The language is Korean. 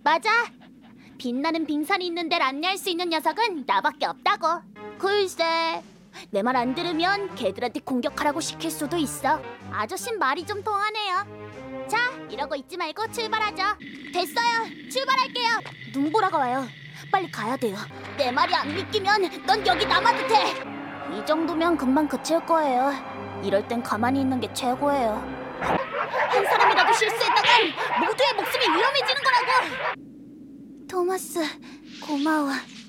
맞아. 빛나는 빙산이 있는 데를 안내할 수 있는 녀석은 나밖에 없다고. 글쎄, 내 말 안 들으면 걔들한테 공격하라고 시킬 수도 있어. 아저씨는 말이 좀 통하네요. 자, 이러고 있지 말고 출발하죠. 됐어요. 출발할게요. 눈보라가 와요. 빨리 가야 돼요. 내 말이 안 믿기면 넌 여기 남아도 돼. 이 정도면 금방 그칠 거예요. 이럴 땐 가만히 있는 게 최고예요. 한 사람이라도 실수했다간 모두의 목숨이 위험해지는 거라고. 토마스, 고마워.